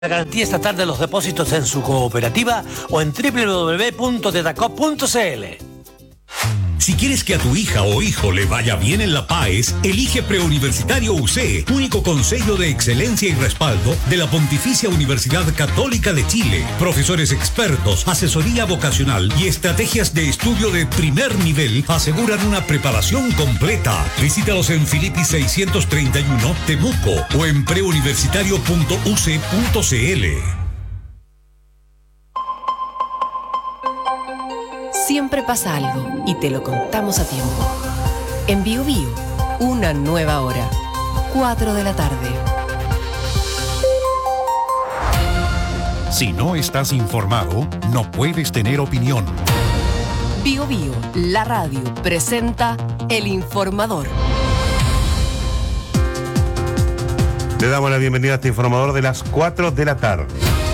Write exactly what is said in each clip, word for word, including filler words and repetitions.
La garantía estatal de los depósitos en su cooperativa o en doble u doble u doble u punto tetacop punto c l. Si quieres que a tu hija o hijo le vaya bien en la P A E S, elige Preuniversitario U C, único consejo de excelencia y respaldo de la Pontificia Universidad Católica de Chile. Profesores expertos, asesoría vocacional y estrategias de estudio de primer nivel aseguran una preparación completa. Visítalos en Filippi seiscientos treinta y uno, Temuco, o en preuniversitario punto u c punto c l. Siempre pasa algo y te lo contamos a tiempo. En Bio Bio, una nueva hora. cuatro de la tarde. Si no estás informado, no puedes tener opinión. Bio Bio, la radio, presenta El Informador. Le damos la bienvenida a este informador de las cuatro de la tarde.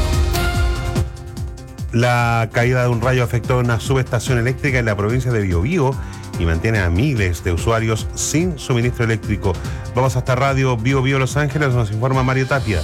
La caída de un rayo afectó una subestación eléctrica en la provincia de Biobío y mantiene a miles de usuarios sin suministro eléctrico. Vamos hasta Radio Biobío Los Ángeles, nos informa Mario Tapia.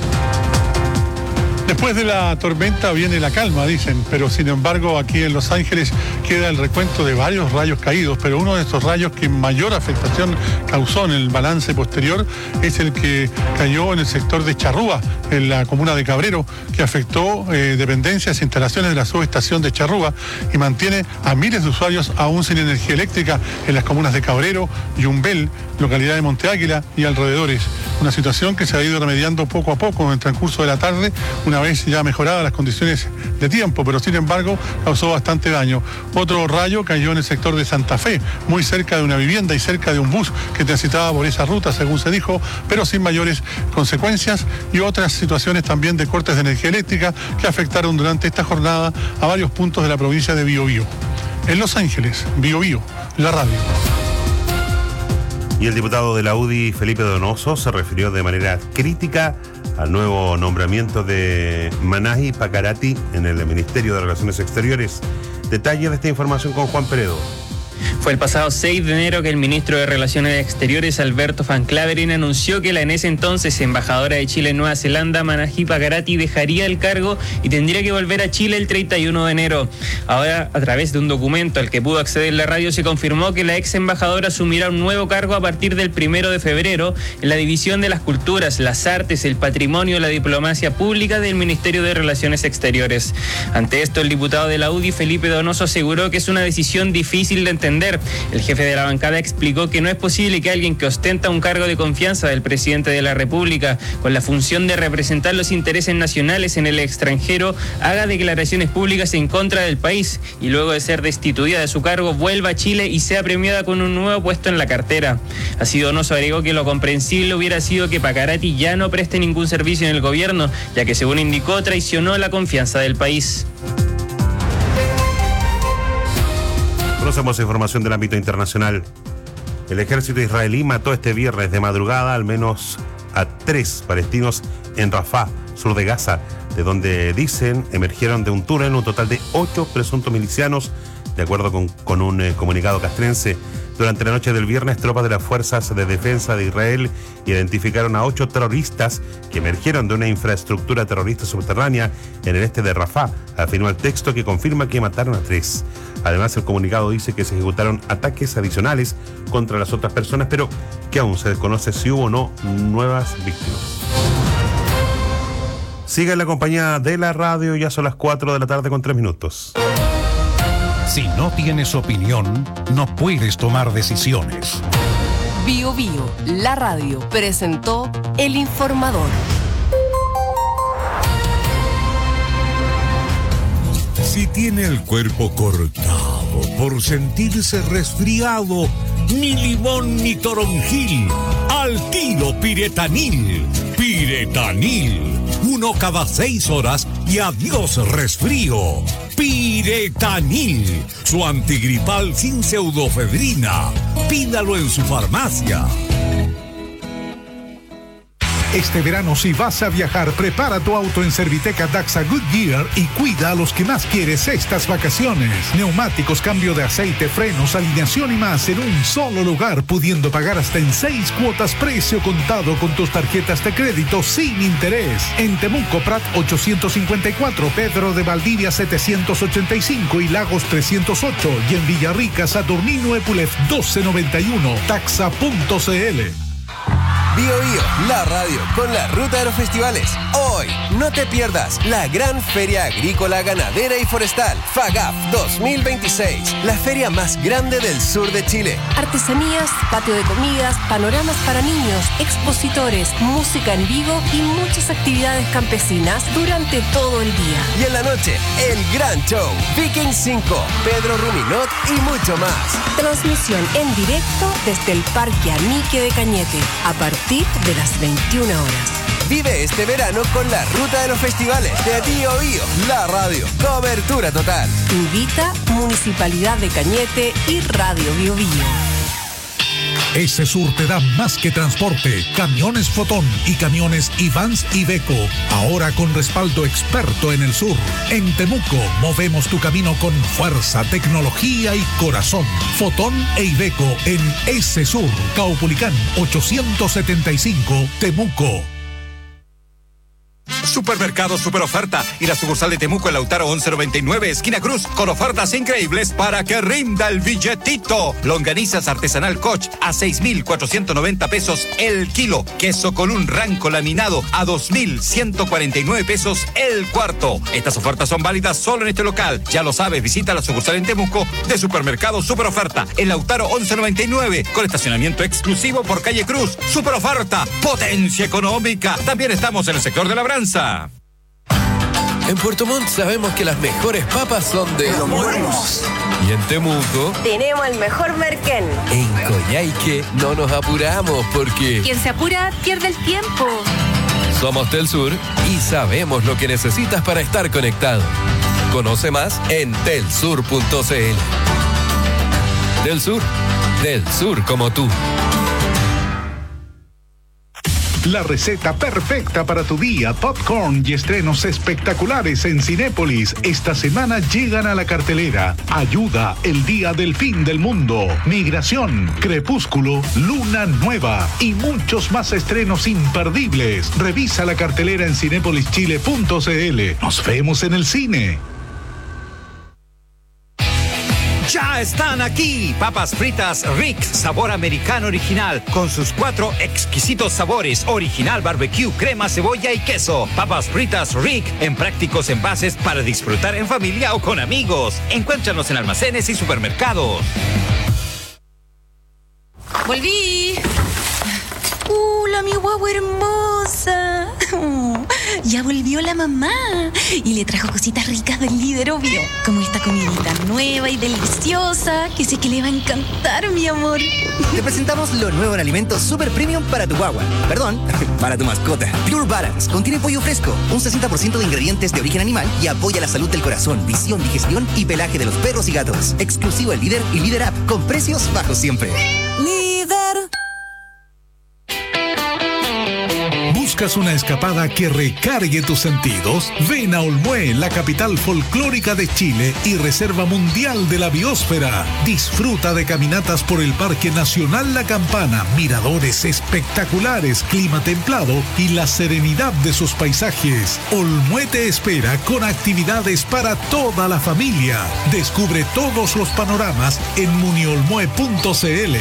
Después de la tormenta viene la calma, dicen, pero sin embargo aquí en Los Ángeles queda el recuento de varios rayos caídos, pero uno de estos rayos que mayor afectación causó en el balance posterior es el que cayó en el sector de Charrúa, en la comuna de Cabrero, que afectó eh, dependencias e instalaciones de la subestación de Charrúa y mantiene a miles de usuarios aún sin energía eléctrica en las comunas de Cabrero, Yumbel, localidad de Monte Águila y alrededores. Una situación que se ha ido remediando poco a poco en el transcurso de la tarde, una vez ya mejoradas las condiciones de tiempo, pero sin embargo causó bastante daño. Otro rayo cayó en el sector de Santa Fe, muy cerca de una vivienda y cerca de un bus que transitaba por esa ruta, según se dijo, pero sin mayores consecuencias, y otras situaciones también de cortes de energía eléctrica que afectaron durante esta jornada a varios puntos de la provincia de Biobío. En Los Ángeles, Biobío, la radio. Y el diputado de la U D I, Felipe Donoso, se refirió de manera crítica al nuevo nombramiento de Manahi Pacarati en el Ministerio de Relaciones Exteriores. Detalles de esta información con Juan Peredo. Fue el pasado seis de enero que el ministro de Relaciones Exteriores, Alberto Van Claveren, anunció que la en ese entonces embajadora de Chile en Nueva Zelanda, Manahi Pacarati, dejaría el cargo y tendría que volver a Chile el treinta y uno de enero. Ahora, a través de un documento al que pudo acceder la radio, se confirmó que la ex embajadora asumirá un nuevo cargo a partir del primero de febrero en la División de las Culturas, las Artes, el Patrimonio y la Diplomacia Pública del Ministerio de Relaciones Exteriores. Ante esto, el diputado de la U D I, Felipe Donoso, aseguró que es una decisión difícil de entender. El jefe de la bancada explicó que no es posible que alguien que ostenta un cargo de confianza del presidente de la República, con la función de representar los intereses nacionales en el extranjero, haga declaraciones públicas en contra del país y luego de ser destituida de su cargo vuelva a Chile y sea premiada con un nuevo puesto en la cartera. Así, Donoso agregó que lo comprensible hubiera sido que Pacarati ya no preste ningún servicio en el gobierno, ya que, según indicó, traicionó la confianza del país. Conocemos información del ámbito internacional. El ejército israelí mató este viernes de madrugada al menos a tres palestinos en Rafah, sur de Gaza, de donde, dicen, emergieron de un túnel un total de ocho presuntos milicianos, de acuerdo con, con un eh, comunicado castrense. Durante la noche del viernes, tropas de las Fuerzas de Defensa de Israel identificaron a ocho terroristas que emergieron de una infraestructura terrorista subterránea en el este de Rafah, afirmó el texto, que confirma que mataron a tres. Además, el comunicado dice que se ejecutaron ataques adicionales contra las otras personas, pero que aún se desconoce si hubo o no nuevas víctimas. Siga en la compañía de la radio, ya son las cuatro de la tarde con tres minutos. Si no tienes opinión, no puedes tomar decisiones. Bio Bio, la radio, presentó El Informador. Si tiene el cuerpo cortado por sentirse resfriado, ni limón ni toronjil, al tiro Piretanil. Piretanil, uno cada seis horas y adiós resfrío. Piretanil, su antigripal sin pseudofedrina. Pídalo en su farmacia. Este verano, si vas a viajar, prepara tu auto en Serviteca Daxa Goodyear y cuida a los que más quieres estas vacaciones. Neumáticos, cambio de aceite, frenos, alineación y más en un solo lugar, pudiendo pagar hasta en seis cuotas precio contado con tus tarjetas de crédito sin interés. En Temuco, Prat ochocientos cincuenta y cuatro, Pedro de Valdivia setecientos ochenta y cinco y Lagos trescientos ocho, y en Villarrica, Saturnino Epulef doce noventa y uno. Taxa punto c l. Bio Bio, la radio con la ruta de los festivales. Hoy, no te pierdas la gran Feria Agrícola, Ganadera y Forestal, FAGAF dos mil veintiséis, la feria más grande del sur de Chile. Artesanías, patio de comidas, panoramas para niños, expositores, música en vivo y muchas actividades campesinas durante todo el día. Y en la noche, el gran show, Viking cinco, Pedro Ruminot y mucho más. Transmisión en directo desde el Parque Anique de Cañete, a partir de las veintiuna horas. Vive este verano con la ruta de los festivales de Bio Bio, la radio. Cobertura total. Invita Municipalidad de Cañete y Radio Bio Bio. Ese Sur te da más que transporte. Camiones Fotón y camiones Ivans Iveco. Ahora con respaldo experto en el sur. En Temuco, movemos tu camino con fuerza, tecnología y corazón. Fotón e Iveco en Ese Sur. Caupolicán ochocientos setenta y cinco, Temuco. Supermercado Super Oferta y la sucursal de Temuco en Lautaro once noventa y nueve, esquina Cruz, con ofertas increíbles para que rinda el billetito. Longanizas artesanal Koch a seis mil cuatrocientos noventa pesos el kilo. Queso con un ranco laminado a dos mil ciento cuarenta y nueve pesos el cuarto. Estas ofertas son válidas solo en este local. Ya lo sabes, visita la sucursal en Temuco de Supermercado Super Oferta en Lautaro once noventa y nueve, con estacionamiento exclusivo por calle Cruz. Super Oferta, potencia económica. También estamos en el sector de labranza. En Puerto Montt sabemos que las mejores papas son de Los Muermos. Y en Temuco tenemos el mejor merquén. En Coyhaique no nos apuramos porque quien se apura pierde el tiempo. Somos Telsur y sabemos lo que necesitas para estar conectado. Conoce más en telsur punto c l. Telsur, del sur como tú. La receta perfecta para tu día, popcorn y estrenos espectaculares en Cinépolis. Esta semana llegan a la cartelera. Ayuda, el día del fin del mundo. Migración, Crepúsculo, Luna Nueva y muchos más estrenos imperdibles. Revisa la cartelera en cinépolis chile punto c l. Nos vemos en el cine. Ya están aquí, papas fritas Rick, sabor americano original, con sus cuatro exquisitos sabores, original, barbecue, crema, cebolla y queso. Papas fritas Rick, en prácticos envases para disfrutar en familia o con amigos. Encuéntranos en almacenes y supermercados. ¡Volví! ¡Hola, mi guagua hermosa! Ya volvió la mamá y le trajo cositas ricas del Líder, obvio, como esta comidita nueva y deliciosa que sé que le va a encantar, mi amor. Te presentamos lo nuevo en alimentos super premium para tu guagua. Perdón, para tu mascota. Pure Balance contiene pollo fresco, un sesenta por ciento de ingredientes de origen animal y apoya la salud del corazón, visión, digestión y pelaje de los perros y gatos. Exclusivo en Líder y Líder App, con precios bajos siempre. Líder. ¿Buscas una escapada que recargue tus sentidos? Ven a Olmué, la capital folclórica de Chile y reserva mundial de la biosfera. Disfruta de caminatas por el Parque Nacional La Campana, miradores espectaculares, clima templado y la serenidad de sus paisajes. Olmué te espera con actividades para toda la familia. Descubre todos los panoramas en muniolmue punto c l.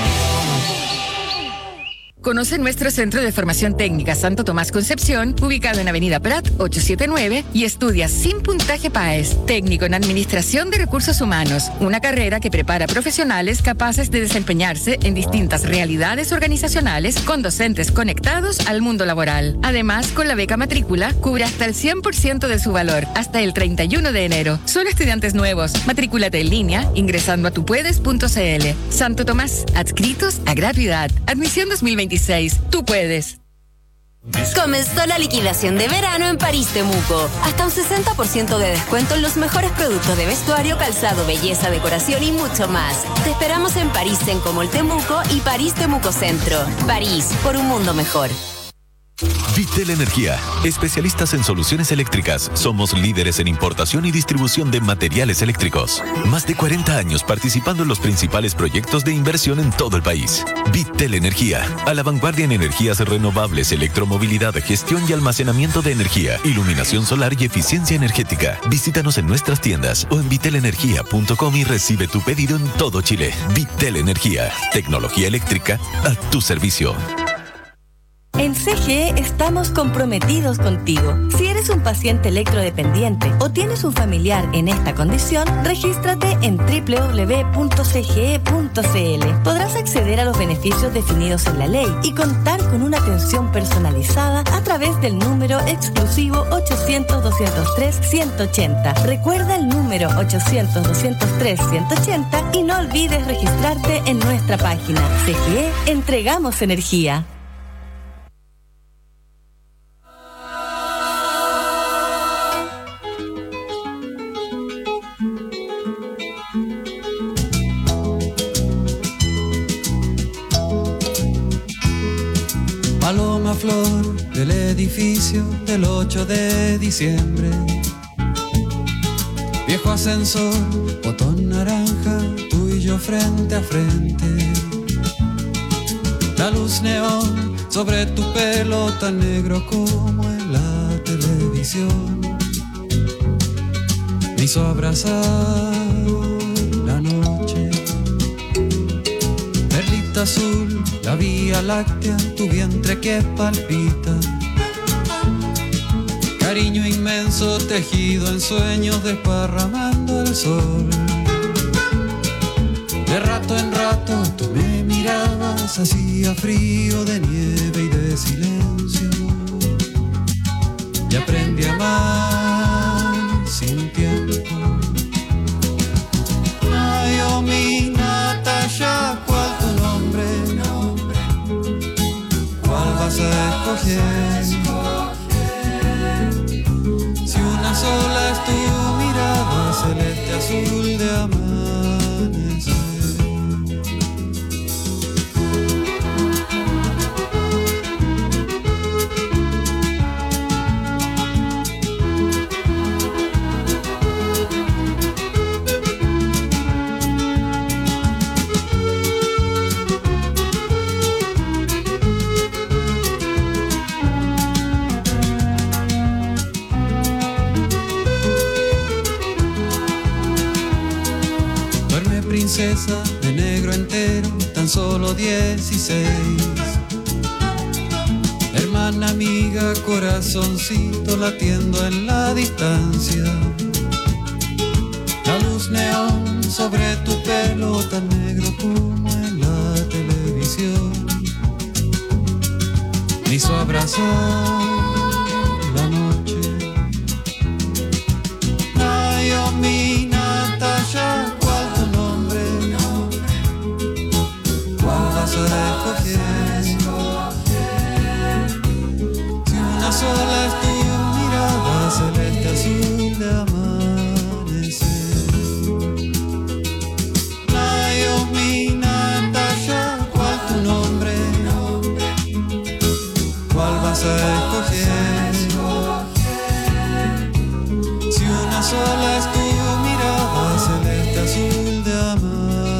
Conoce nuestro Centro de Formación Técnica Santo Tomás Concepción, ubicado en Avenida Prat ochocientos setenta y nueve, y estudia sin puntaje PAES, técnico en Administración de Recursos Humanos, una carrera que prepara profesionales capaces de desempeñarse en distintas realidades organizacionales con docentes conectados al mundo laboral. Además, con la beca matrícula, cubre hasta el cien por ciento de su valor, hasta el treinta y uno de enero. Son estudiantes nuevos. Matrículate en línea ingresando a tupuedes punto c l. Santo Tomás, adscritos a gratuidad. Admisión dos mil veintiséis. Tú puedes. Comenzó la liquidación de verano en París Temuco. Hasta un sesenta por ciento de descuento en los mejores productos de vestuario, calzado, belleza, decoración y mucho más. Te esperamos en París Sencomol Temuco y París Temuco Centro. París, por un mundo mejor. Vitel Energía, especialistas en soluciones eléctricas. Somos líderes en importación y distribución de materiales eléctricos. Más de cuarenta años participando en los principales proyectos de inversión en todo el país. Vitel Energía, a la vanguardia en energías renovables, electromovilidad, gestión y almacenamiento de energía, iluminación solar y eficiencia energética. Visítanos en nuestras tiendas o en vitel energía punto com y recibe tu pedido en todo Chile. Vitel Energía, tecnología eléctrica a tu servicio. En C G E estamos comprometidos contigo. Si eres un paciente electrodependiente o tienes un familiar en esta condición, regístrate en doble u doble u doble u punto c g e punto c l. Podrás acceder a los beneficios definidos en la ley y contar con una atención personalizada a través del número exclusivo ochocientos, doscientos tres, ciento ochenta. Recuerda el número ochocientos, doscientos tres, ciento ochenta y no olvides registrarte en nuestra página. C G E, entregamos energía. Paloma flor del edificio del ocho de diciembre. Viejo ascensor, botón naranja, tú y yo frente a frente. La luz neón sobre tu pelo tan negro como en la televisión me hizo abrazar la noche. Perlita azul, la vía láctea, tu vientre que palpita. Cariño inmenso tejido en sueños desparramando el sol. De rato en rato tú me mirabas, hacía frío de nieve y de silencio. Y aprendí a amar sin tiempo. Ay, oh mi Natasha, ¿cuál tu nombre? ¿Cuál vas a escoger? Si una sola es tu mirada, celeste azul de amanecer. Princesa de negro entero, tan solo dieciséis. Hermana amiga, corazoncito latiendo en la distancia. La luz neón sobre tu pelo tan negro como en la televisión me hizo abrazar la noche. Ay, oh mi Natasha, a escoger. Si una sola es tu mirada, celeste azul de amanecer. Ay, oh mi Natasha, ¿cuál tu nombre? ¿Cuál vas a escoger? Si una sola es tu mirada, celeste azul de amanecer.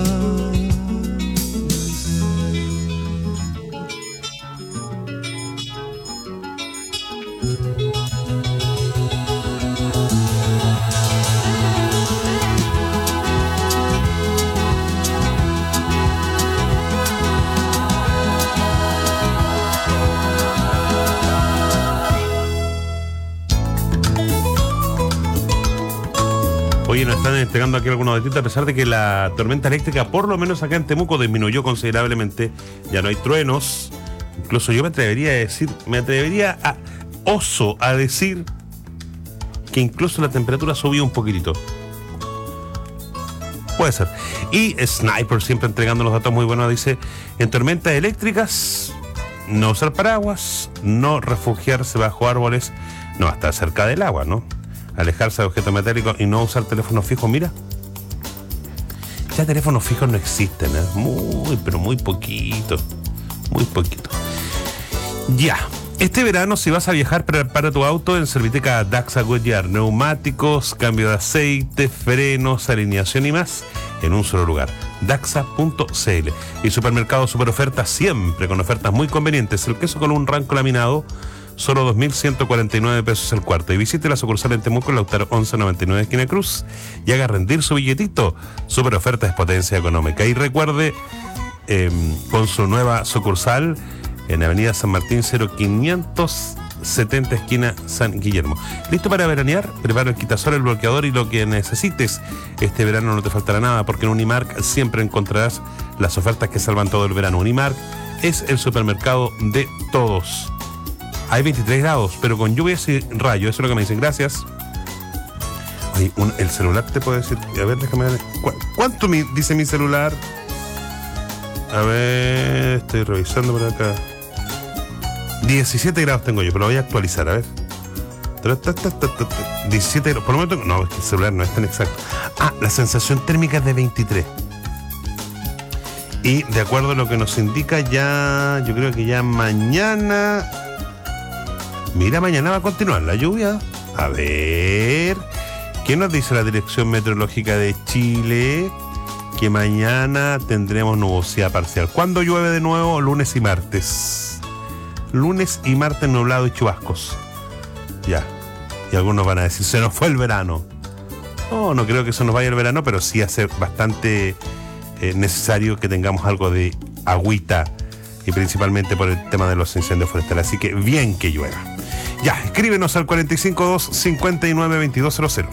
Oye, nos están entregando aquí algunos detalles, a pesar de que la tormenta eléctrica, por lo menos acá en Temuco, disminuyó considerablemente. Ya no hay truenos. Incluso yo me atrevería a decir, me atrevería a oso a decir que incluso la temperatura subió un poquitito. Puede ser. Y Sniper siempre entregando los datos muy buenos, dice, en tormentas eléctricas, no usar paraguas, no refugiarse bajo árboles, no estar cerca del agua, ¿no? Alejarse de objetos metálicos y no usar teléfonos fijos. Mira, ya teléfonos fijos no existen, ¿eh? Muy, pero muy poquito. Muy poquito. Ya. Este verano, si vas a viajar, prepara tu auto en Serviteca Daxa Goodyear. Neumáticos, cambio de aceite, frenos, alineación y más en un solo lugar. Daxa punto c l. Y Supermercado Super Oferta, siempre con ofertas muy convenientes. El queso con un ranco laminado, solo dos mil ciento cuarenta y nueve pesos el cuarto. Y visite la sucursal en Temuco, en Lautaro once noventa y nueve, esquina Cruz, y haga rendir su billetito. Super Oferta es potencia económica. Y recuerde, eh, con su nueva sucursal en Avenida San Martín cero quinientos setenta, esquina San Guillermo. ¿Listo para veranear? Prepara el quitasol, el bloqueador y lo que necesites. Este verano no te faltará nada, porque en Unimark siempre encontrarás las ofertas que salvan todo el verano. Unimark es el supermercado de todos. Hay veintitrés grados, pero con lluvias y rayos. Eso es lo que me dicen. Gracias. Oye, un, el celular te puede decir. A ver, déjame ver. ¿Cu ¿Cuánto mi, dice mi celular? A ver, estoy revisando por acá. diecisiete grados tengo yo, pero lo voy a actualizar, a ver. diecisiete grados, por lo menos. No, es que el celular no es tan exacto. Ah, la sensación térmica es de veintitrés. Y de acuerdo a lo que nos indica, ya. Yo creo que ya mañana. Mira, mañana va a continuar la lluvia. A ver. ¿Qué nos dice la Dirección Meteorológica de Chile? Que mañana tendremos nubosidad parcial. ¿Cuándo llueve de nuevo? Lunes y martes. Lunes y martes nublado y chubascos. Ya. Y algunos van a decir, se nos fue el verano. No, no creo que se nos vaya el verano, pero sí hace bastante eh, necesario que tengamos algo de agüita, y principalmente por el tema de los incendios forestales. Así que bien que llueva. Ya, escríbenos al cuatro cinco dos, cinco nueve, veintidós cero cero.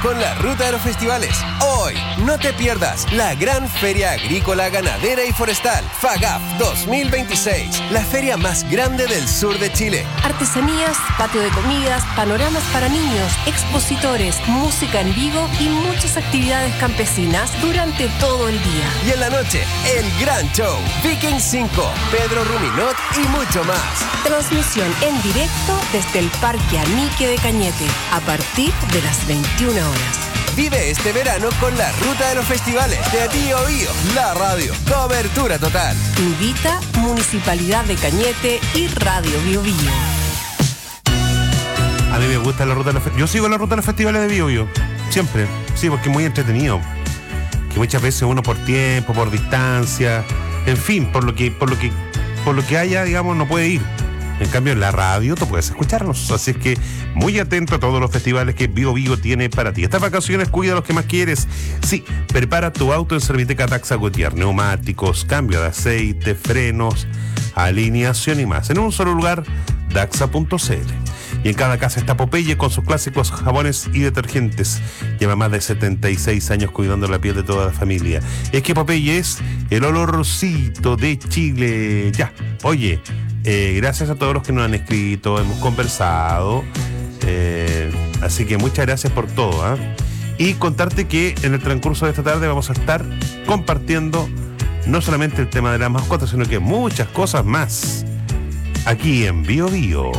con la Ruta de los Festivales. Hoy, no te pierdas la gran Feria Agrícola, Ganadera y Forestal, FAGAF dos mil veintiséis, la feria más grande del sur de Chile. Artesanías, patio de comidas, panoramas para niños, expositores, música en vivo y muchas actividades campesinas durante todo el día. Y en la noche, el gran show, Viking cinco, Pedro Ruminot y mucho más. Transmisión en directo desde el Parque Anique de Cañete, a partir de las veintiuna horas. Vive este verano con la Ruta de los Festivales de Bío Bío, la radio. Cobertura total. Invita Municipalidad de Cañete y Radio Bío Bío. A mí me gusta la Ruta de los Festivales. Yo sigo la Ruta de los Festivales de Bío Bío. Siempre. Sí, porque es muy entretenido. Que muchas veces uno por tiempo, por distancia, en fin, por lo que, por lo que, por lo que haya, digamos, no puede ir. En cambio, en la radio tú puedes escucharnos. Así es que muy atento a todos los festivales que Bío Bío tiene para ti. Estas vacaciones cuida los que más quieres. Sí, prepara tu auto en Serviteca Daxa Goodyear. Neumáticos, cambio de aceite, frenos, alineación y más. En un solo lugar, daxa punto c l. Y en cada casa está Popeye con sus clásicos jabones y detergentes. Lleva más de setenta y seis años cuidando la piel de toda la familia. Es que Popeye es el olorcito de Chile. Ya, oye, eh, gracias a todos los que nos han escrito, hemos conversado. Eh, así que muchas gracias por todo. ¿eh? Y contarte que en el transcurso de esta tarde vamos a estar compartiendo no solamente el tema de las mascotas, sino que muchas cosas más. Aquí en Bío Bío.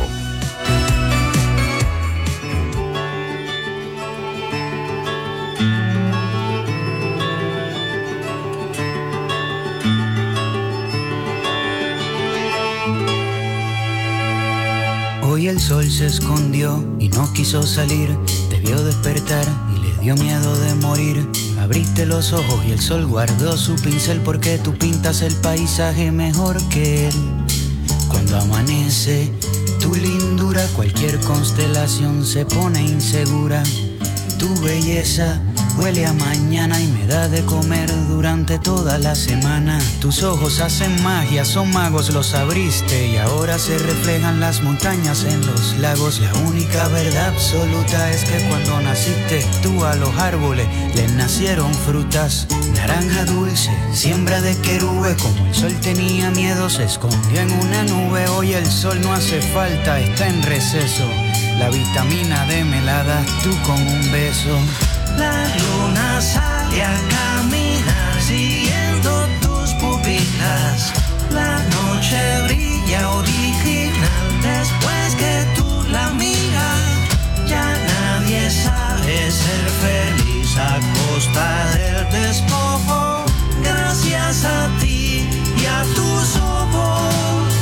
Hoy el sol se escondió y no quiso salir. Te vio despertar y le dio miedo de morir. Abriste los ojos y el sol guardó su pincel, porque tú pintas el paisaje mejor que él. Cuando amanece tu lindura, cualquier constelación se pone insegura. Tu belleza huele a mañana y me da de comer durante toda la semana. Tus ojos hacen magia, son magos, los abriste y ahora se reflejan las montañas en los lagos. La única verdad absoluta es que cuando naciste tú a los árboles les nacieron frutas. Naranja dulce, siembra de querube, como el sol tenía miedo se escondió en una nube. Hoy el sol no hace falta, está en receso. La vitamina D me la das tú con un beso. La luna sale a caminar siguiendo tus pupilas. La noche brilla original después que tú la miras. Ya nadie sabe ser feliz a costa del despojo. Gracias a ti y a tus ojos.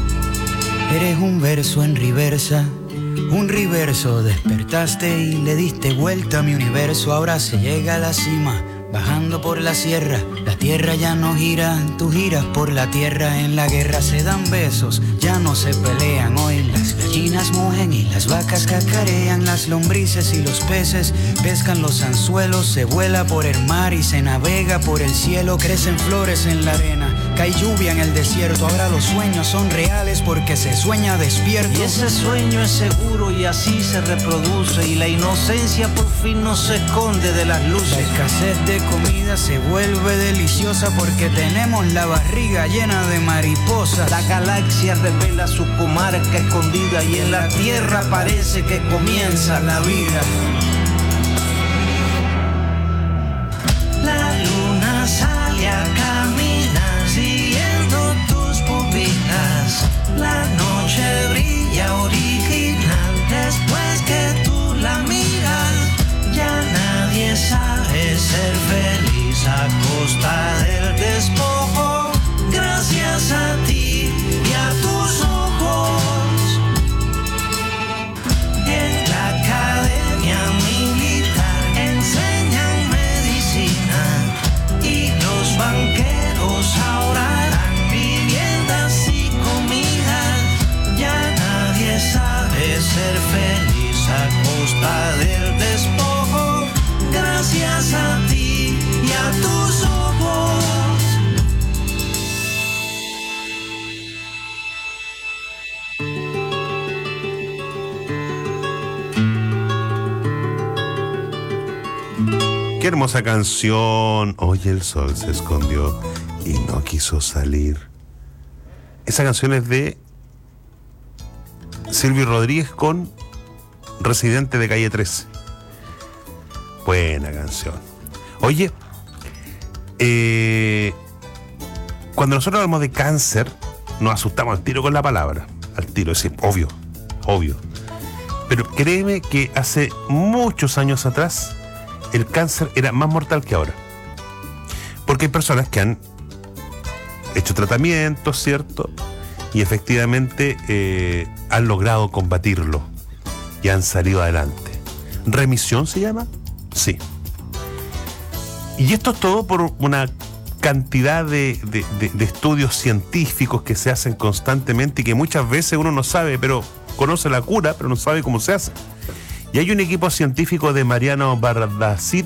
Eres un verso en reversa. Un reverso, despertaste y le diste vuelta a mi universo. Ahora se llega a la cima, bajando por la sierra. La tierra ya no gira, tú giras por la tierra. En la guerra se dan besos, ya no se pelean. Hoy las gallinas mugen y las vacas cacarean. Las lombrices y los peces pescan los anzuelos. Se vuela por el mar y se navega por el cielo. Crecen flores en la arena, cae lluvia en el desierto. Ahora los sueños son reales porque se sueña despierto. Y ese sueño es seguro y así se reproduce. Y la inocencia por fin no se esconde de las luces. La escasez de comida se vuelve deliciosa porque tenemos la barriga llena de mariposas. La galaxia revela su comarca escondida y en la tierra parece que comienza la vida. La luna sale a caminar siguiendo tus pupilas. La noche brilla original después que tú la miras. Ya nadie sabe ser feliz a costa del despojo. Gracias a ti y a tus ojos. En la academia militar enseñan medicina y los banqueros ahora dan viviendas y comida. Ya nadie sabe ser feliz a costa del despojo. Gracias a ti y a tus ojos. Qué hermosa canción. Hoy el sol se escondió y no quiso salir. Esa canción es de Silvio Rodríguez con Residente de Calle trece. Buena canción. Oye, eh, cuando nosotros hablamos de cáncer, nos asustamos al tiro con la palabra. Al tiro, es decir, obvio, obvio. Pero créeme que hace muchos años atrás el cáncer era más mortal que ahora. Porque hay personas que han hecho tratamientos, ¿cierto? Y efectivamente eh, han logrado combatirlo y han salido adelante. ¿Remisión se llama? Sí. Y esto es todo por una cantidad de, de, de, de estudios científicos que se hacen constantemente y que muchas veces uno no sabe, pero conoce la cura, pero no sabe cómo se hace. Y hay un equipo científico de Mariano Bardacid,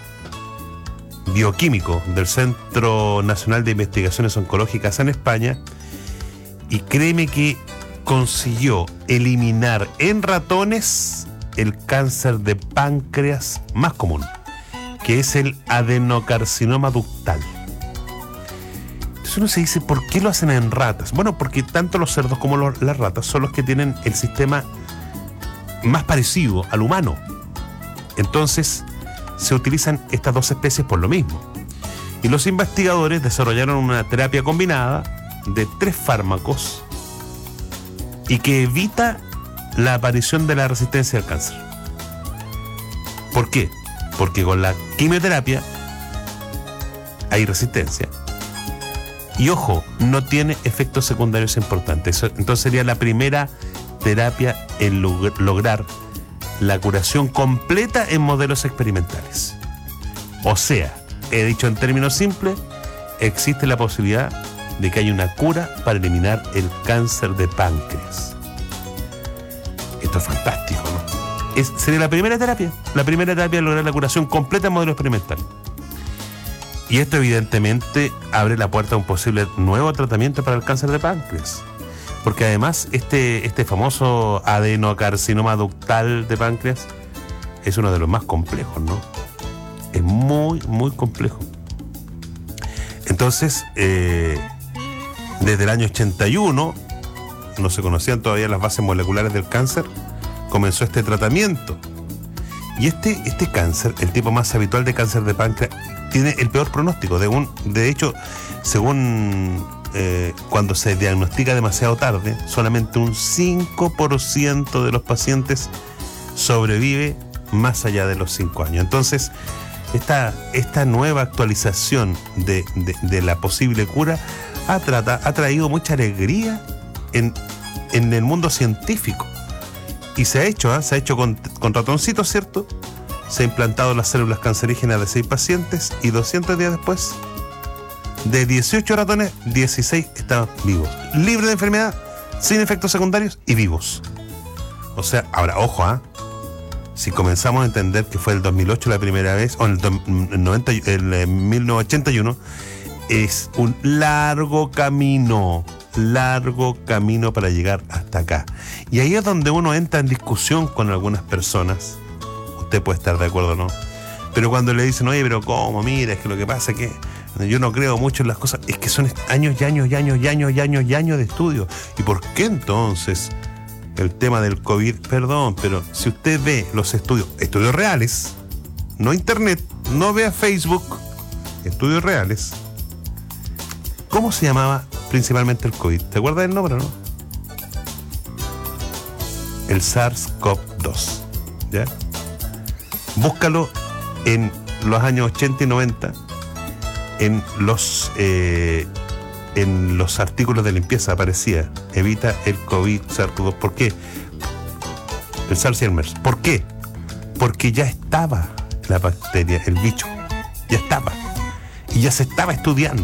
bioquímico del Centro Nacional de Investigaciones Oncológicas en España, y créeme que consiguió eliminar en ratones el cáncer de páncreas más común, que es el adenocarcinoma ductal. Entonces uno se dice, ¿por qué lo hacen en ratas? Bueno, porque tanto los cerdos como los, las ratas son los que tienen el sistema más parecido al humano. Entonces se utilizan estas dos especies por lo mismo. Y los investigadores desarrollaron una terapia combinada de tres fármacos y que evita la aparición de la resistencia al cáncer. ¿Por qué? Porque con la quimioterapia hay resistencia. Y ojo, no tiene efectos secundarios importantes. Entonces sería la primera terapia en log- lograr la curación completa en modelos experimentales. O sea, he dicho en términos simples, existe la posibilidad de que haya una cura para eliminar el cáncer de páncreas. Esto es fantástico, ¿no? Es, sería la primera terapia, la primera terapia en lograr la curación completa en modelo experimental. Y esto evidentemente abre la puerta a un posible nuevo tratamiento para el cáncer de páncreas. Porque además este, este famoso adenocarcinoma ductal de páncreas es uno de los más complejos, ¿no? Es muy, muy complejo. Entonces, eh, desde el año ochenta y uno, no se conocían todavía las bases moleculares del cáncer, comenzó este tratamiento. Y este, este cáncer, el tipo más habitual de cáncer de páncreas, tiene el peor pronóstico. De, un, de hecho, según eh, cuando se diagnostica demasiado tarde, solamente un cinco por ciento de los pacientes sobrevive más allá de los cinco años. Entonces, esta, esta nueva actualización de, de, de la posible cura ha, trata, ha traído mucha alegría en, en el mundo científico. Y se ha hecho, ¿eh? se ha hecho con, con ratoncitos, ¿cierto? Se han implantado las células cancerígenas de seis pacientes y doscientos días después, de dieciocho ratones, dieciséis estaban vivos. Libres de enfermedad, sin efectos secundarios y vivos. O sea, ahora, ojo, ¿ah? ¿eh? Si comenzamos a entender que fue el dos mil ocho la primera vez, o en el, noventa, el mil novecientos ochenta y uno, es un largo camino, largo camino para llegar hasta acá. Y ahí es donde uno entra en discusión con algunas personas. Usted puede estar de acuerdo o no, pero cuando le dicen, oye, pero ¿cómo? Mira, es que lo que pasa es que yo no creo mucho en las cosas. Es que son años y años y años y años y años y años de estudio. ¿Y por qué entonces el tema del COVID? Perdón, pero si usted ve los estudios, estudios reales, no internet, no vea Facebook, estudios reales. ¿Cómo se llamaba principalmente el COVID? ¿Te acuerdas del nombre, no? El SARS-CoV dos, ¿ya? Búscalo en los años ochenta y noventa en los eh, en los artículos de limpieza aparecía: evita el COVID SARS-CoV dos. ¿Por qué? El SARS y el MERS. ¿Por qué? Porque ya estaba la bacteria, el bicho, ya estaba y ya se estaba estudiando.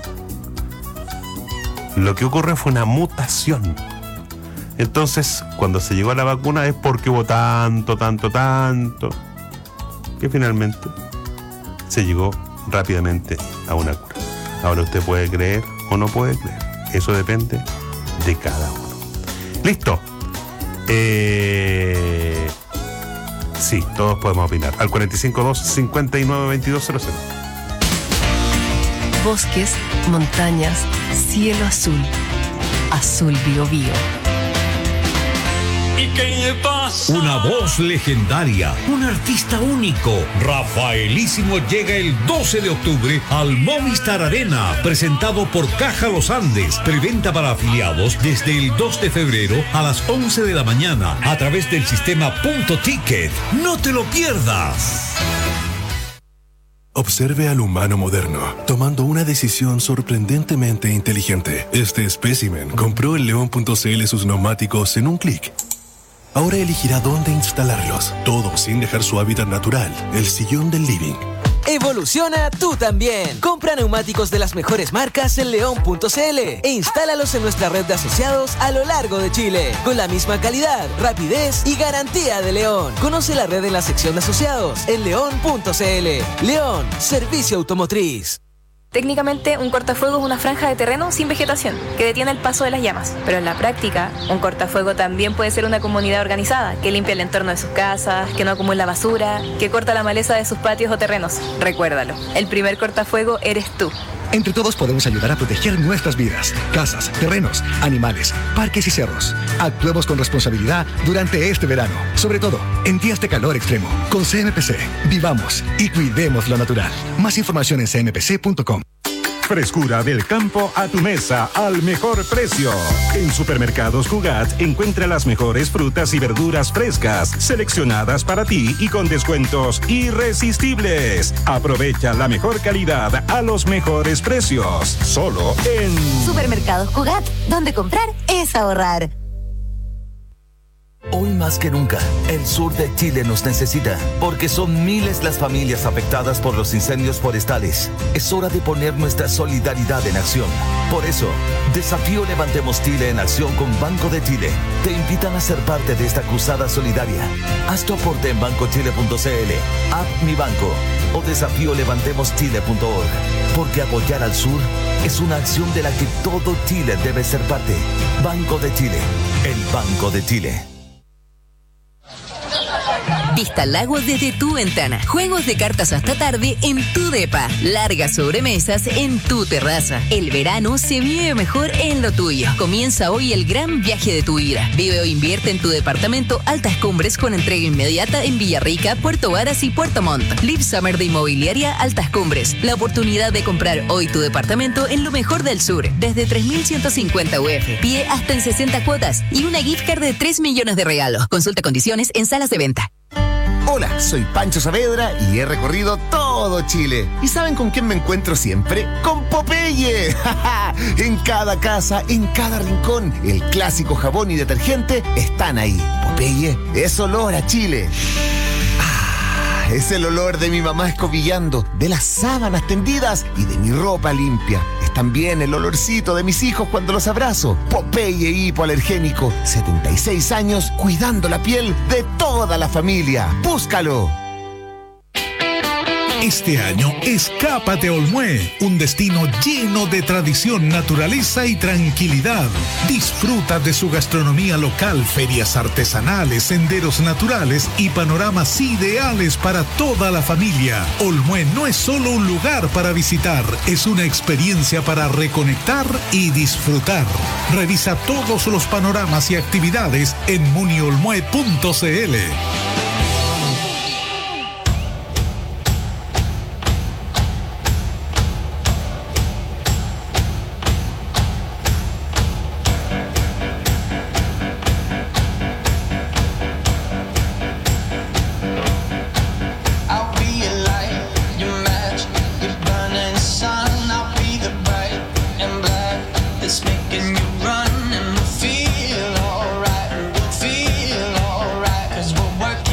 Lo que ocurre fue una mutación. Entonces, cuando se llegó a la vacuna es porque hubo tanto, tanto, tanto, que finalmente se llegó rápidamente a una cura. Ahora usted puede creer o no puede creer. Eso depende de cada uno. Listo. Eh, sí, todos podemos opinar. Al cuatro cinco dos, cinco nueve dos dos cero cero. Bosques, montañas, cielo azul. Azul Bio Bio. Una voz legendaria, un artista único. Rafaelísimo llega el doce de octubre al Movistar Arena, presentado por Caja Los Andes. Preventa para afiliados desde el dos de febrero a las once de la mañana a través del sistema Punto Ticket. ¡No te lo pierdas! Observe al humano moderno, tomando una decisión sorprendentemente inteligente. Este espécimen compró en león punto c l sus neumáticos en un clic. Ahora elegirá dónde instalarlos, todo sin dejar su hábitat natural, el sillón del living. Evoluciona tú también. Compra neumáticos de las mejores marcas en león punto c l e instálalos en nuestra red de asociados a lo largo de Chile, con la misma calidad, rapidez y garantía de León. Conoce la red en la sección de asociados en león punto c l. León, servicio automotriz. Técnicamente, un cortafuego es una franja de terreno sin vegetación, que detiene el paso de las llamas. Pero en la práctica, un cortafuego también puede ser una comunidad organizada, que limpia el entorno de sus casas, que no acumula basura, que corta la maleza de sus patios o terrenos. Recuérdalo, el primer cortafuego eres tú. Entre todos podemos ayudar a proteger nuestras vidas, casas, terrenos, animales, parques y cerros. Actuemos con responsabilidad durante este verano, sobre todo en días de calor extremo. Con C M P C, vivamos y cuidemos lo natural. Más información en c m p c punto com. Frescura del campo a tu mesa al mejor precio. En Supermercados Cugat encuentra las mejores frutas y verduras frescas, seleccionadas para ti y con descuentos irresistibles. Aprovecha la mejor calidad a los mejores precios. Solo en Supermercados Cugat, donde comprar es ahorrar. Hoy más que nunca, el sur de Chile nos necesita, porque son miles las familias afectadas por los incendios forestales. Es hora de poner nuestra solidaridad en acción. Por eso, Desafío Levantemos Chile en acción con Banco de Chile. Te invitan a ser parte de esta cruzada solidaria. Haz tu aporte en banco chile punto c l, App Mi Banco o desafío levantemos chile punto org. Porque apoyar al sur es una acción de la que todo Chile debe ser parte. Banco de Chile, el Banco de Chile. Vista Lagos desde tu ventana. Juegos de cartas hasta tarde en tu depa. Largas sobremesas en tu terraza. El verano se vive mejor en lo tuyo. Comienza hoy el gran viaje de tu vida. Vive o invierte en tu departamento Altas Cumbres con entrega inmediata en Villarrica, Puerto Varas y Puerto Montt. Live Summer de Inmobiliaria Altas Cumbres. La oportunidad de comprar hoy tu departamento en lo mejor del sur. Desde tres mil ciento cincuenta U F. Pie hasta en sesenta cuotas. Y una gift card de tres millones de regalos. Consulta condiciones en salas de venta. Hola, soy Pancho Saavedra y he recorrido todo Chile. ¿Y saben con quién me encuentro siempre? ¡Con Popeye! En cada casa, en cada rincón, el clásico jabón y detergente están ahí. Popeye es olor a Chile. Ah, es el olor de mi mamá escobillando, de las sábanas tendidas y de mi ropa limpia. Es también el olorcito de mis hijos cuando los abrazo. Popeye hipoalergénico, setenta y seis años cuidando la piel de toda la familia. ¡Búscalo! Este año, escápate a Olmué, un destino lleno de tradición, naturaleza y tranquilidad. Disfruta de su gastronomía local, ferias artesanales, senderos naturales y panoramas ideales para toda la familia. Olmué no es solo un lugar para visitar, es una experiencia para reconectar y disfrutar. Revisa todos los panoramas y actividades en muniolmue punto c l. Work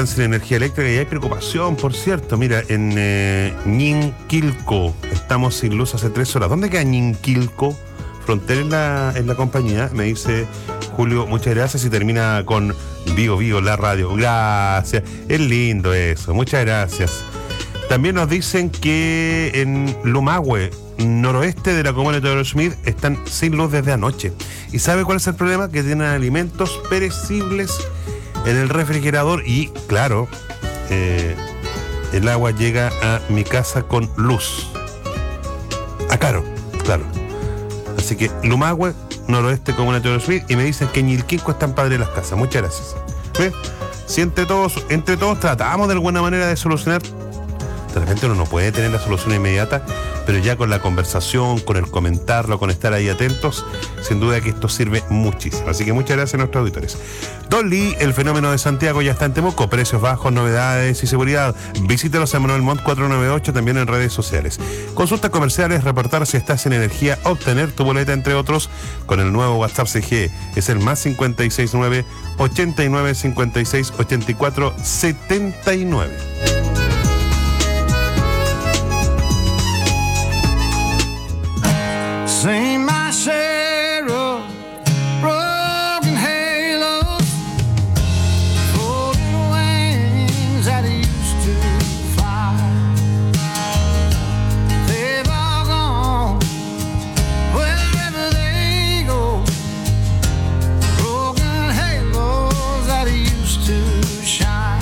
están sin energía eléctrica y hay preocupación, por cierto. Mira, en eh, Ñinquilco estamos sin luz hace tres horas. ¿Dónde queda Ñinquilco? Frontera en la, en la compañía, me dice Julio, muchas gracias, y termina con Vigo Vigo, la radio. Gracias, es lindo eso, muchas gracias. También nos dicen que en Lumahue, noroeste de la comuna de Teodoro Schmidt, están sin luz desde anoche. ¿Y sabe cuál es el problema? Que tienen alimentos perecibles en el refrigerador y, claro, eh, el agua llega a mi casa con luz. Ah, claro, claro. Así que Lumahue, noroeste comuna de Teodoro Schmidt, y me dicen que en Ñilquilco están padres las casas. Muchas gracias. ¿Ves? Si entre todos, entre todos tratamos de alguna manera de solucionar, de repente uno no puede tener la solución inmediata, pero ya con la conversación, con el comentarlo, con estar ahí atentos, sin duda que esto sirve muchísimo. Así que muchas gracias a nuestros auditores. Dolly, el fenómeno de Santiago ya está en Temuco, precios bajos, novedades y seguridad. Visítalos en Manuel Montt cuatrocientos noventa y ocho, también en redes sociales. Consultas comerciales, reportar si estás en energía, obtener tu boleta, entre otros, con el nuevo WhatsApp C G. Es el más cincuenta y seis nueve, ochenta y nueve, cincuenta y seis, ochenta y cuatro, setenta y nueve. Seen my share of broken halos, floating wings that used to fly. They've all gone wherever they go. Broken halos that used to shine.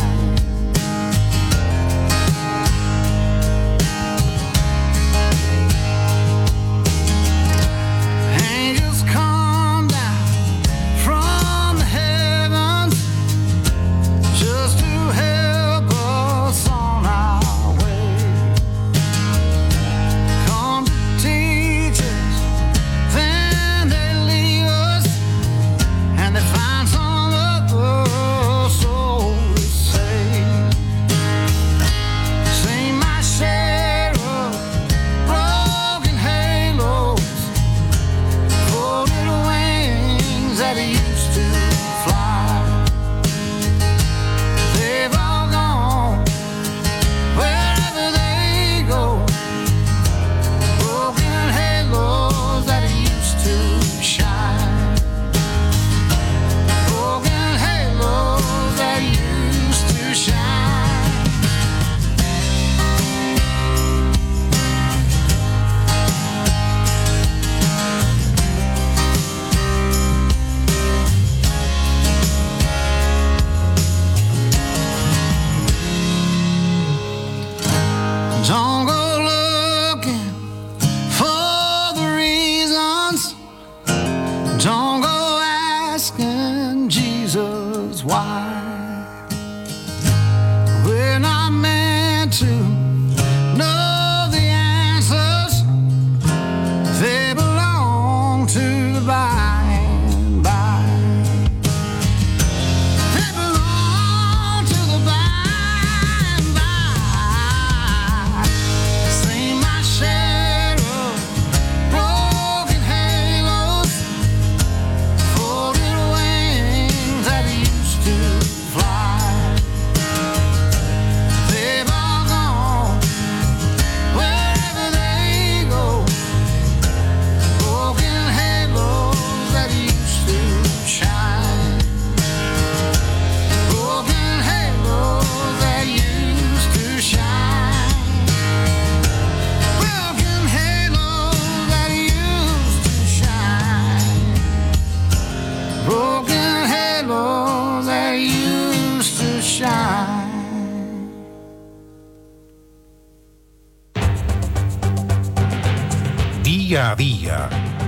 Día a día,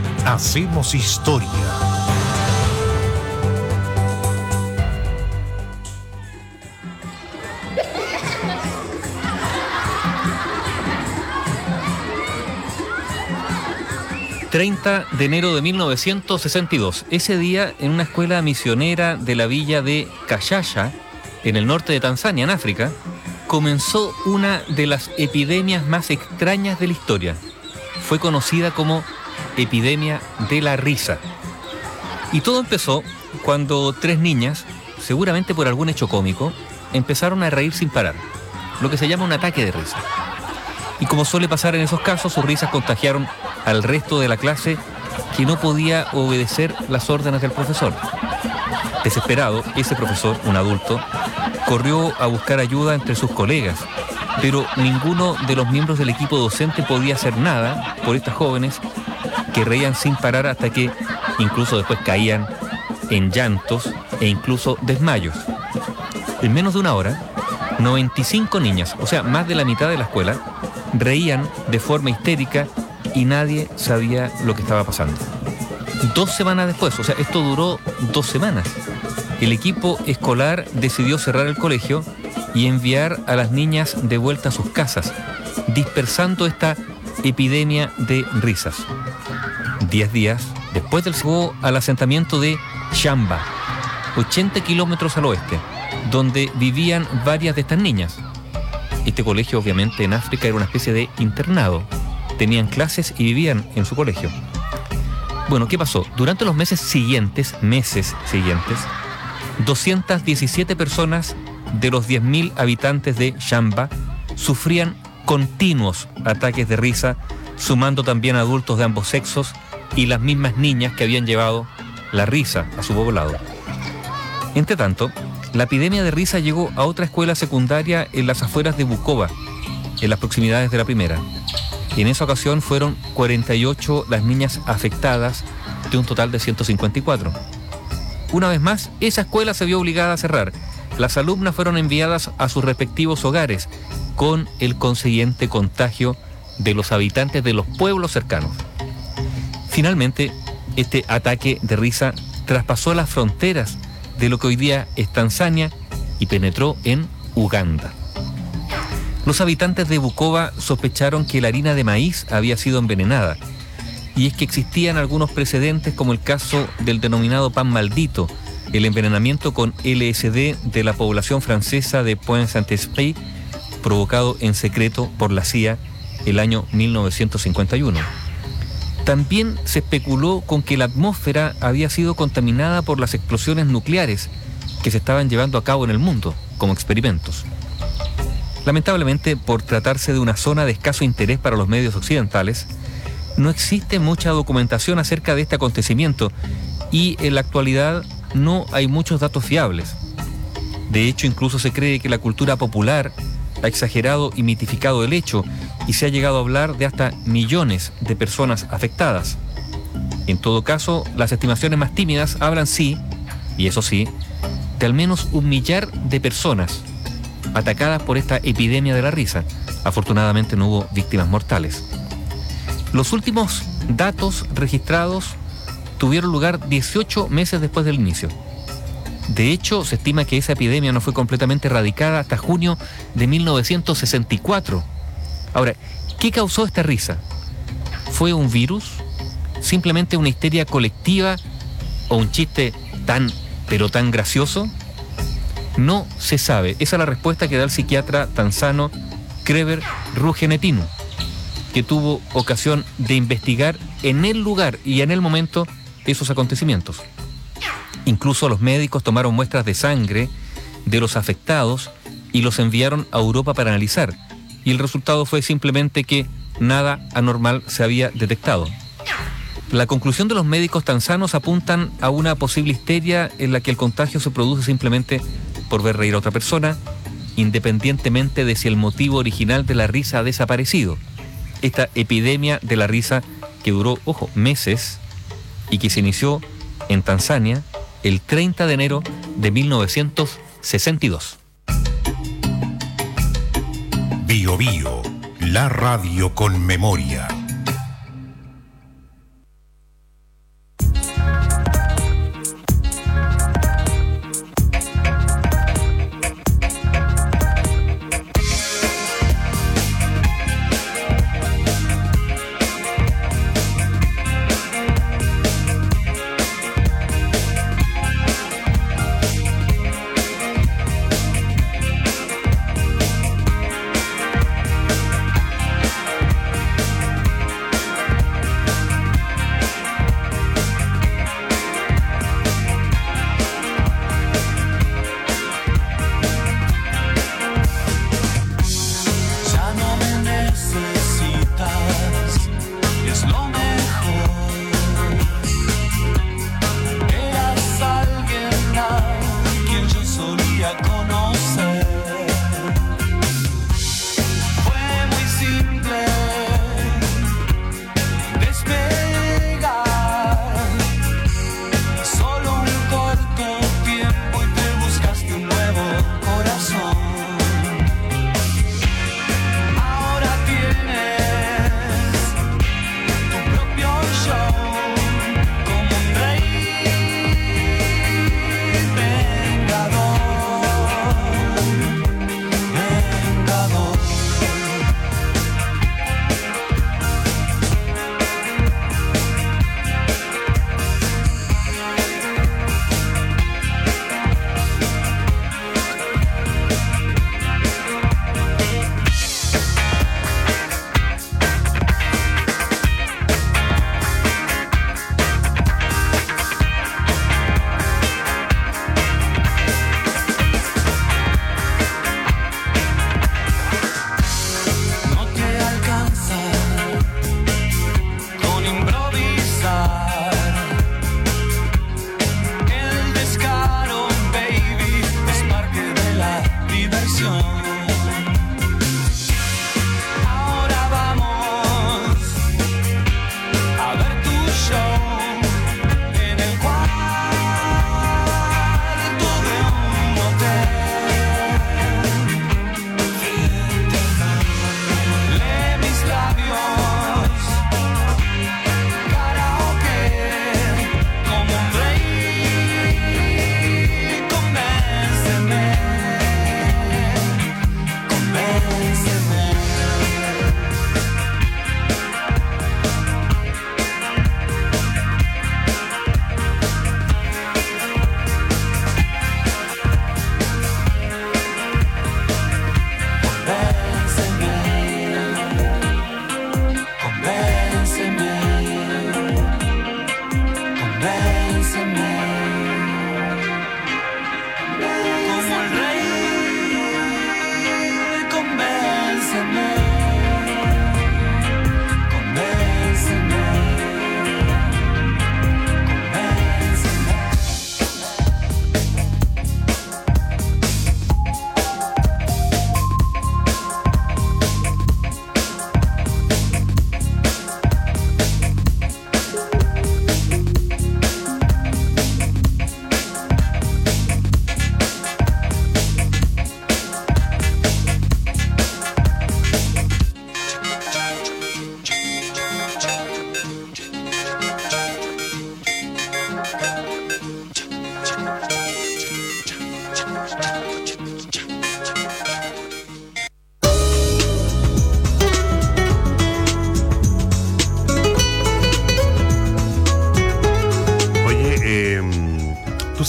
hacemos historia. treinta de enero de mil novecientos sesenta y dos. Ese día, en una escuela misionera de la villa de Kashasha, en el norte de Tanzania, en África, comenzó una de las epidemias más extrañas de la historia. Fue conocida como epidemia de la risa. Y todo empezó cuando tres niñas, seguramente por algún hecho cómico, empezaron a reír sin parar, lo que se llama un ataque de risa. Y como suele pasar en esos casos, sus risas contagiaron al resto de la clase, que no podía obedecer las órdenes del profesor. Desesperado, ese profesor, un adulto, corrió a buscar ayuda entre sus colegas, pero ninguno de los miembros del equipo docente podía hacer nada por estas jóvenes que reían sin parar hasta que incluso después caían en llantos e incluso desmayos. En menos de una hora, noventa y cinco niñas, o sea, más de la mitad de la escuela, reían de forma histérica y nadie sabía lo que estaba pasando. Dos semanas después, o sea, esto duró dos semanas, el equipo escolar decidió cerrar el colegio y enviar a las niñas de vuelta a sus casas, dispersando esta epidemia de risas. Diez días después del llegó al asentamiento de Shamba, ochenta kilómetros al oeste, donde vivían varias de estas niñas. Este colegio, obviamente, en África era una especie de internado. Tenían clases y vivían en su colegio. Bueno, ¿qué pasó? Durante los meses siguientes, meses siguientes, doscientas diecisiete personas de los diez mil habitantes de Shamba sufrían continuos ataques de risa, sumando también adultos de ambos sexos y las mismas niñas que habían llevado la risa a su poblado. Entre tanto, la epidemia de risa llegó a otra escuela secundaria en las afueras de Bukova, en las proximidades de la primera. Y en esa ocasión fueron cuarenta y ocho las niñas afectadas de un total de ciento cincuenta y cuatro. Una vez más, esa escuela se vio obligada a cerrar. Las alumnas fueron enviadas a sus respectivos hogares, con el consiguiente contagio de los habitantes de los pueblos cercanos. Finalmente, este ataque de risa traspasó las fronteras de lo que hoy día es Tanzania y penetró en Uganda. Los habitantes de Bukova sospecharon que la harina de maíz había sido envenenada, y es que existían algunos precedentes, como el caso del denominado pan maldito, el envenenamiento con L S D de la población francesa de Pointe-Saint-Esprit, provocado en secreto por la C I A el año mil novecientos cincuenta y uno. También se especuló con que la atmósfera había sido contaminada por las explosiones nucleares que se estaban llevando a cabo en el mundo como experimentos. Lamentablemente, por tratarse de una zona de escaso interés para los medios occidentales, no existe mucha documentación acerca de este acontecimiento y en la actualidad no hay muchos datos fiables. De hecho, incluso se cree que la cultura popular ha exagerado y mitificado el hecho y se ha llegado a hablar de hasta millones de personas afectadas. En todo caso, las estimaciones más tímidas hablan sí, y eso sí, de al menos un millar de personas atacadas por esta epidemia de la risa. Afortunadamente no hubo víctimas mortales. Los últimos datos registrados tuvieron lugar dieciocho meses después del inicio. De hecho, se estima que esa epidemia no fue completamente erradicada hasta junio de mil novecientos sesenta y cuatro. Ahora, ¿qué causó esta risa? ¿Fue un virus? ¿Simplemente una histeria colectiva? ¿O un chiste tan, pero tan gracioso? No se sabe. Esa es la respuesta que da el psiquiatra tanzano Kreber Rugenetinu, que tuvo ocasión de investigar en el lugar y en el momento esos acontecimientos. Incluso los médicos tomaron muestras de sangre de los afectados y los enviaron a Europa para analizar. Y el resultado fue simplemente que nada anormal se había detectado. La conclusión de los médicos tanzanos apuntan a una posible histeria en la que el contagio se produce simplemente por ver reír a otra persona, independientemente de si el motivo original de la risa ha desaparecido. Esta epidemia de la risa que duró, ojo, meses y que se inició en Tanzania el treinta de enero de mil novecientos sesenta y dos. Bio Bio, la radio con memoria.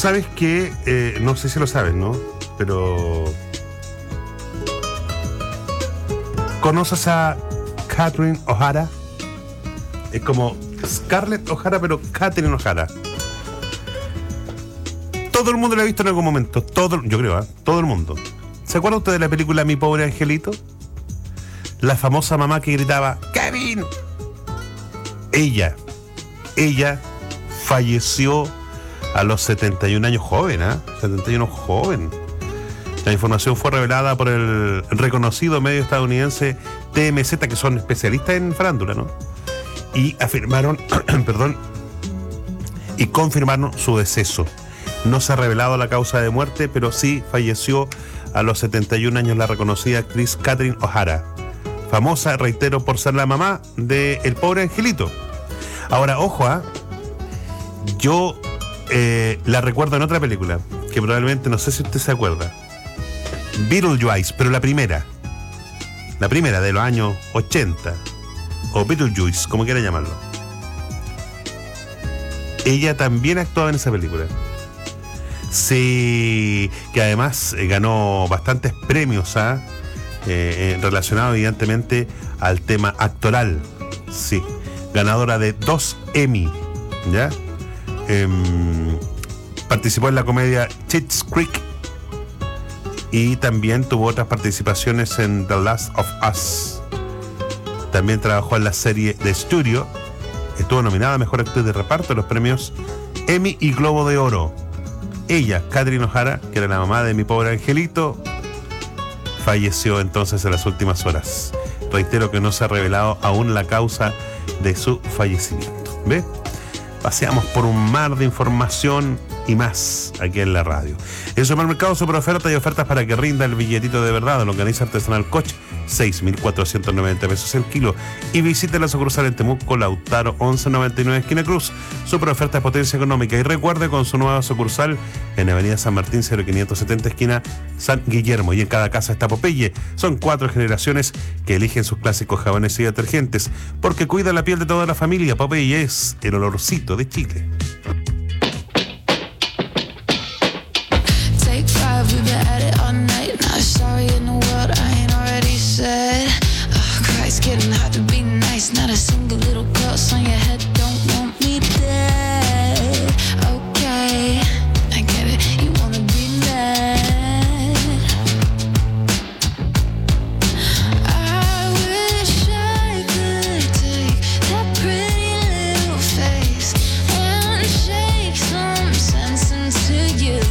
sabes que, eh, no sé si lo sabes, ¿no? Pero... ¿conoces a Catherine O'Hara? Es como Scarlett O'Hara, pero Catherine O'Hara. Todo el mundo la ha visto en algún momento. Todo, yo creo, ¿eh? Todo el mundo. ¿Se acuerda usted de la película Mi Pobre Angelito? La famosa mamá que gritaba ¡Kevin! Ella, ella falleció a los setenta y un años, joven, ¿eh? setenta y uno joven. La información fue revelada por el reconocido medio estadounidense T M Z, que son especialistas en farándula, ¿no? Y afirmaron, perdón, y confirmaron su deceso. No se ha revelado la causa de muerte, pero sí falleció a los setenta y un años la reconocida actriz Catherine O'Hara, famosa, reitero, por ser la mamá de El Pobre Angelito. Ahora, ojo, ¿ah? ¿eh? Yo eh, la recuerdo en otra película, que probablemente, no sé si usted se acuerda, Beetlejuice, pero la primera, la primera de los años ochenta, o Beetlejuice, como quiera llamarlo. Ella también actuaba en esa película. Sí, que además eh, ganó bastantes premios, ¿ah? eh, eh, relacionado evidentemente al tema actoral. Sí, ganadora de dos Emmy, ¿ya? Eh, participó en la comedia Schitt's Creek y también tuvo otras participaciones en The Last of Us. También trabajó en la serie The Studio. Estuvo nominada a Mejor Actriz de Reparto en los premios Emmy y Globo de Oro. Ella, Catherine O'Hara, que era la mamá de Mi Pobre Angelito, falleció entonces en las últimas horas. Reitero que no se ha revelado aún la causa de su fallecimiento. ¿Ve? Paseamos por un mar de información y más aquí en la radio. En Supermercado Super Oferta y ofertas para que rinda el billetito de verdad. Longaniza artesanal Koch, seis mil cuatrocientos noventa pesos el kilo. Y visite la sucursal en Temuco, Lautaro once noventa y nueve, esquina Cruz. Super Oferta de potencia económica. Y recuerde, con su nueva sucursal en Avenida San Martín, cero quinientos setenta, esquina San Guillermo. Y en cada casa está Popeye. Son cuatro generaciones que eligen sus clásicos jabones y detergentes, porque cuida la piel de toda la familia. Popeye es el olorcito de Chile. We've been at it all night. Not sorry in the world I ain't already said. Oh, Christ, getting hard to be nice. Not a single little ghost on your head. Don't want me dead. Okay, I get it. You wanna be mad. I wish I could take that pretty little face and shake some sense into you.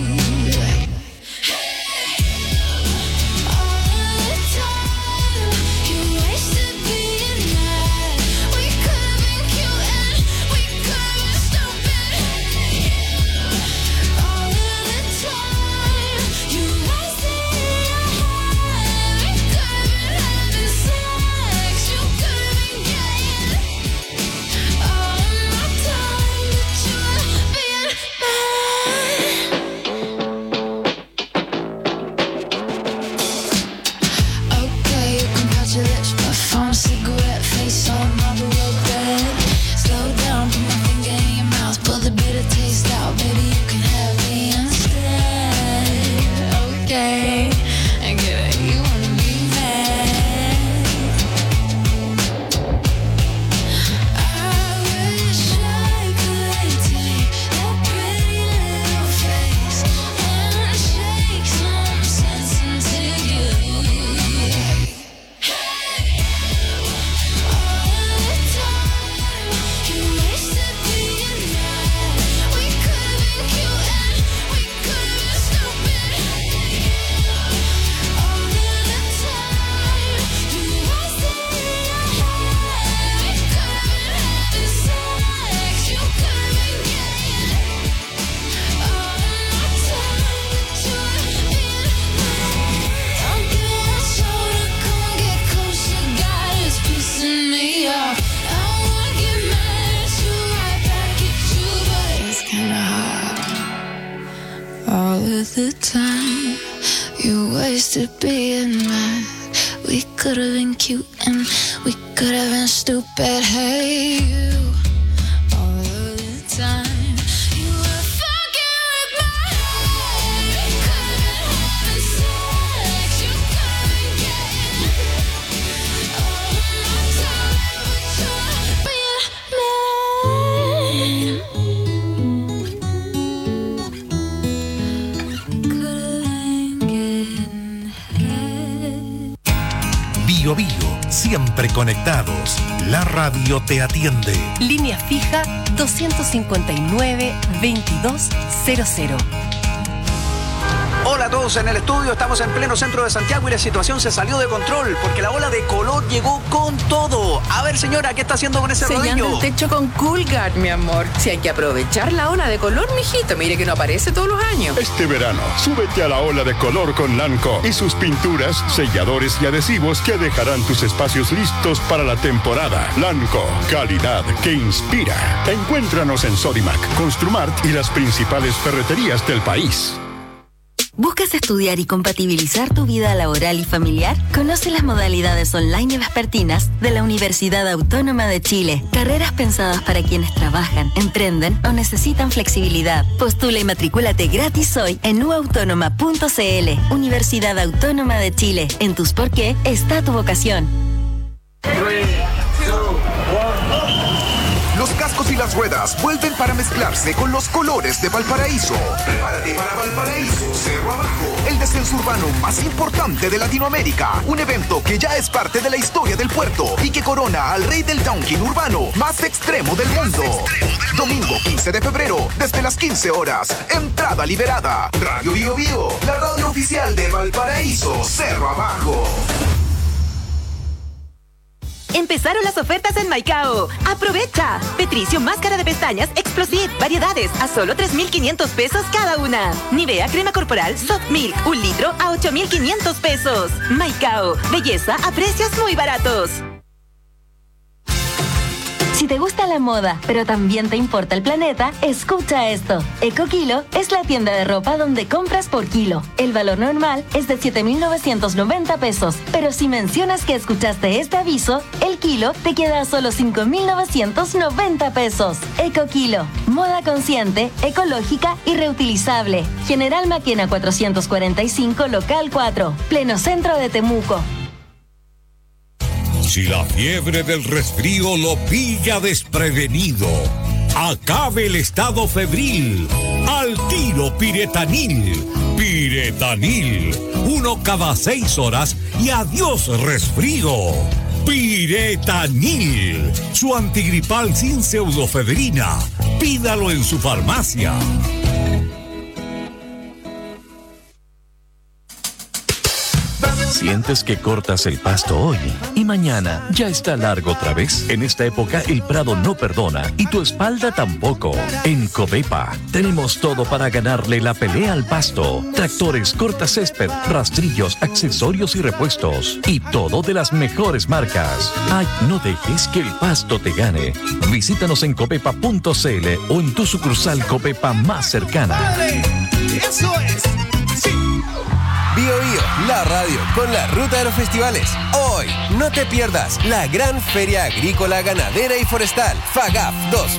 The time you wasted being mad. We could have been cute and we could have been stupid. Hey, you, all of the time you were fucking with siempre conectados. La radio te atiende. Línea fija doscientos cincuenta y nueve, veintidós cero cero. Hola a todos en el estudio, estamos en pleno centro de Santiago y la situación se salió de control porque la ola de color llegó con todo. A ver, señora, ¿qué está haciendo con ese Sellando rodillo? el techo con Coolguard, mi amor. Si hay que aprovechar la ola de color, mijito, mire que no aparece todos los años. Este verano, súbete a la ola de color con Lanco y sus pinturas, selladores y adhesivos que dejarán tus espacios listos para la temporada. Lanco, calidad que inspira. Encuéntranos en Sodimac, Construmart y las principales ferreterías del país. ¿Buscas estudiar y compatibilizar tu vida laboral y familiar? Conoce las modalidades online y vespertinas de la Universidad Autónoma de Chile. Carreras pensadas para quienes trabajan, emprenden o necesitan flexibilidad. Postula y matricúlate gratis hoy en u autónoma punto c l. Universidad Autónoma de Chile. En tus por qué está tu vocación. Los cascos y las ruedas vuelven para mezclarse con los colores de Valparaíso. Prepárate para Valparaíso Cerro Abajo, el descenso urbano más importante de Latinoamérica. Un evento que ya es parte de la historia del puerto y que corona al rey del downhill urbano más extremo del mundo. Domingo quince de febrero, desde las quince horas. Entrada liberada. Radio Bio Bio, la radio oficial de Valparaíso Cerro Abajo. Empezaron las ofertas en Maicao. ¡Aprovecha! Petricio máscara de pestañas Explosive, variedades a solo tres mil quinientos pesos cada una. Nivea crema corporal Soft Milk, un litro a ocho mil quinientos pesos. Maicao, belleza a precios muy baratos. Si te gusta la moda, pero también te importa el planeta, escucha esto. EcoKilo es la tienda de ropa donde compras por kilo. El valor normal es de siete mil novecientos noventa pesos, pero si mencionas que escuchaste este aviso, el kilo te queda a solo cinco mil novecientos noventa pesos. EcoKilo, moda consciente, ecológica y reutilizable. General Maquena cuatrocientos cuarenta y cinco, local cuatro, pleno centro de Temuco. Si la fiebre del resfrío lo pilla desprevenido, acabe el estado febril. Al tiro Piretanil. Piretanil. Uno cada seis horas y adiós resfrío. Piretanil. Su antigripal sin pseudofebrina. Pídalo en su farmacia. ¿Sientes que cortas el pasto hoy y mañana ya está largo otra vez? En esta época el prado no perdona y tu espalda tampoco. En Covepa tenemos todo para ganarle la pelea al pasto. Tractores, cortacésped, rastrillos, accesorios y repuestos. Y todo de las mejores marcas. Ay, no dejes que el pasto te gane. Visítanos en covepa punto c l o en tu sucursal Covepa más cercana. ¡Eso es! ¡Sí! Bio Bio, la radio con la ruta de los festivales. Hoy, no te pierdas la gran Feria Agrícola, Ganadera y Forestal, FAGAF dos